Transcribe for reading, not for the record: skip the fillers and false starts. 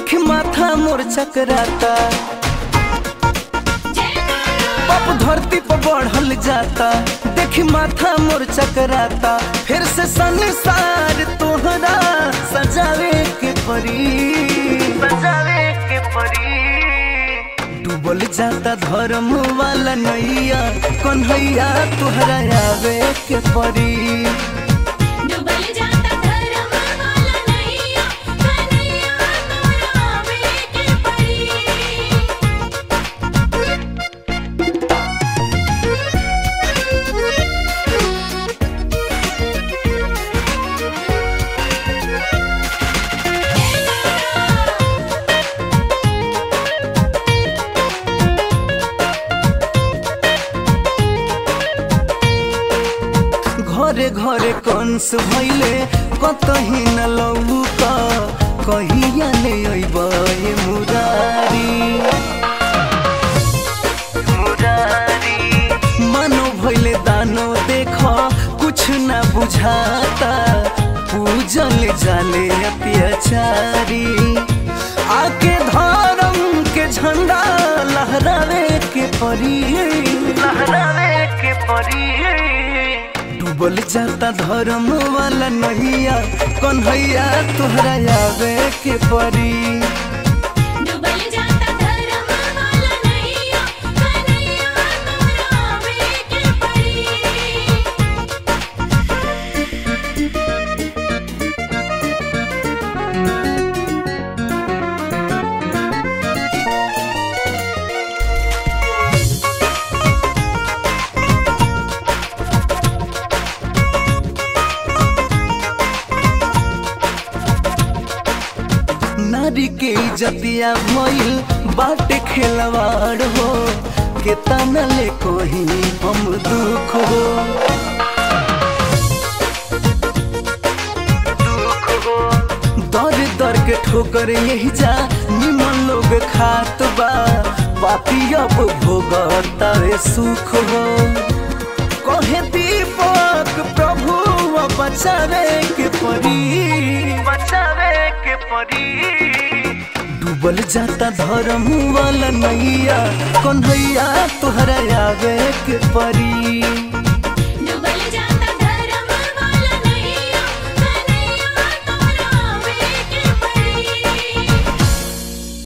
देखी माथा मोर चकराता, पाप धरती पर बढ़ल जाता। देखी माथा मोर चकराता, फिर से संसार तोहरा सजावे के परी, सजावे के परी। डूबल जाता धर्म वाला नैया, कन्हैया तोहरा आवे के परी। घरे घरे कंस भइले कतही न लौका, कहिया ले अइबे मुरारी, मुरारी। मानो भइले दानो देख कुछ न बुझाता, पूजल जाले अत्याचारी। आके धर्म के झंडा लहरावे के परी, लहरावे के परी। डूबल जाता धर्म वाला नैया, कन्हैया तोहरा आवे के परी। नारी के इज्जतिया भइल बाटे खेलवाड़ हो, केतना ले कोही हम दुख हो, दुख हो। दर दर के ठोकर यही जा निमन लोग खात बा, पापी अब भोगता रे सुख हो। कहे दीपक प्रभु बचावे के परी, बचावे के परी। डूबल जाता धर्म वाला नैया, कन्हैया तोहरा आवे के परी।